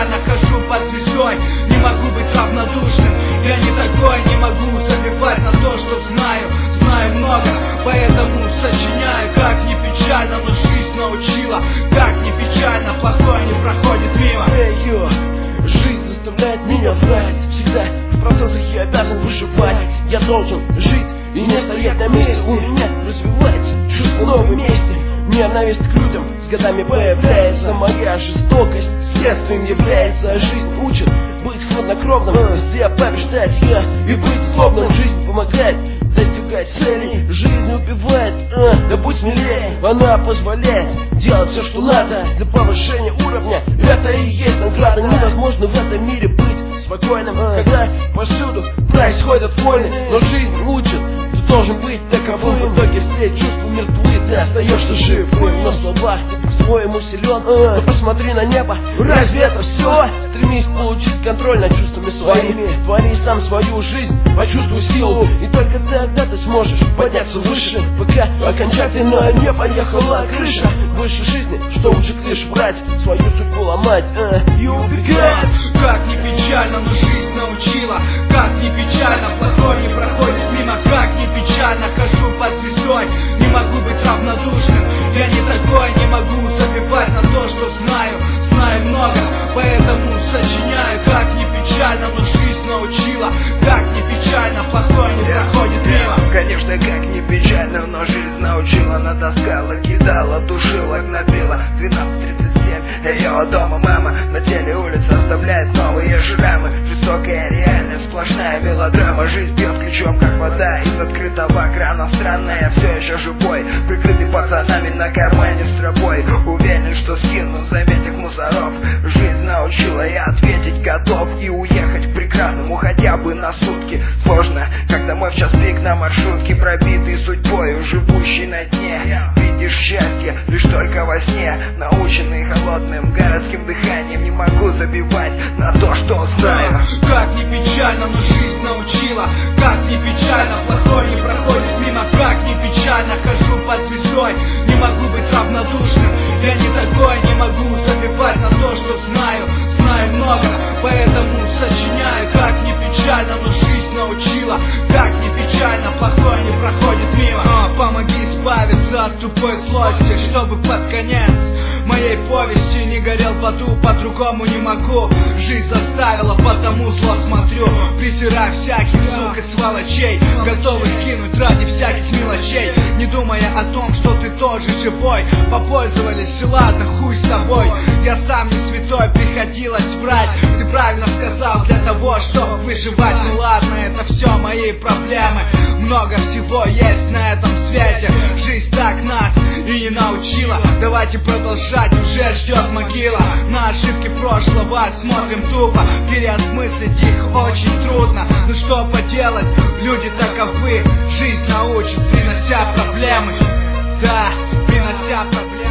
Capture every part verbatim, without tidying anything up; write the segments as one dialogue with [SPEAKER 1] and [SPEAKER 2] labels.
[SPEAKER 1] печально хожу под звездой. Не могу быть равнодушным, я не такой, не могу забивать на то, что знаю. Знаю много, поэтому сочиняю. Как не печально, но жизнь научила. Как не печально, плохое не проходит мимо.
[SPEAKER 2] Эй, йо, жизнь заставляет меня знать. Всегда в процессах я обязан выживать. Я должен жить и не стоять на месте. У меня развивается чувство новой мести. Ненависть к людям с годами появляется. Моя жестокость следствием является. А жизнь учит быть хладнокровным, везде побеждать я и быть злобным. Жизнь помогает достигать целей, жизнь убивает, а, да будь смелее. Она позволяет делать все, что надо для повышения уровня. Это и есть награда. Невозможно в этом мире быть спокойным, когда повсюду происходят войны. Но жизнь учит, ты должен быть таковым. В итоге все чувства мертвы, ты остаешься живым. На словах ты по-своему силен, но посмотри на небо, разве это все? Стремись получить контроль над чувствами своими. Твори сам свою жизнь, почувствуй силу, и только тогда ты сможешь подняться выше. Пока окончательно не поехала крыша выше жизни, что учит лишь врать, свою судьбу ломать э, и убегать.
[SPEAKER 1] Как не печально, но жизнь научила. Как не печально, плохое не проходит мимо. Как не печально, хожу под звездой. Не могу быть равнодушным, я не такой, не могу забивать на то, что знаю. Знаю много, поэтому сочиняю. Как не печально, но жизнь научила. Как не печально, плохое не проходит мимо.
[SPEAKER 3] Конечно, как не печально, но жизнь научила. Натаскала, кидала, душила, гнобила. Двенадцать тридцать семь, ее дома мама. На теле улица оставляет новые шрамы. Жестокая реальность, сплошная мелодрама. Жизнь бьет ключом, как вода из открытого крана. Странная, все еще живой, прикрытый пацанами на кармане с тропой. Уверен, что скину, заметив мусоров. Жизнь научила, я ответить готов и уехать к прекрасному хотя бы на сутки. Сложно, как домой в час пик на маршрутке, пробитый судьбой, живущий на дне. Видишь счастье лишь только во сне, наученный холодным городским дыханием. Не могу забивать на то, что знаю.
[SPEAKER 1] Как не печально, но жизнь научила. Как не печально, плохое не проходит мимо. Как не печально, хожу под звездой. Не могу быть равнодушным, я не такой, не могу забивать на то, что знаю. Знаю много, поэтому сочиняю. Как не печально, но жизнь научила. Как не печально, плохое не проходит мимо. а, Помоги избавиться от тупой злости, чтобы под конец моей повести не горел в аду. По-другому не могу, жизнь заставила, потому зло смотрю. Презираю всяких сук и сволочей, готовых кинуть ради всяких мелочей. Не думая о том, что ты тоже живой. Попользовались, и ладно, хуй с тобой. Я сам не святой, приходилось врать. Ты правильно сказал, для того, чтобы выживать. Ну ладно, это все мои проблемы. Много всего есть на этом свете. Жизнь так нас и не научила. Давайте продолжать, уже ждет могила. На ошибки прошлого смотрим тупо. Переосмыслить их очень трудно. Ну что поделать, люди таковы. Жизнь научит, принося проблемы. Да, принося проблемы.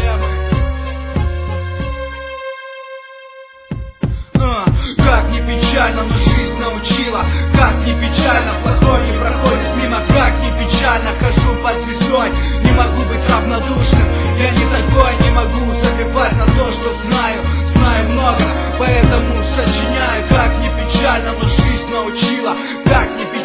[SPEAKER 1] Как не печально, но жизнь научила. Как не печально, плохое не проходит мимо. Как не печально, хожу под звездой. Не могу быть равнодушным, я не такой, не могу забивать на то, что знаю. Знаю много, поэтому сочиняю. Как не печально, но жизнь научила. Как не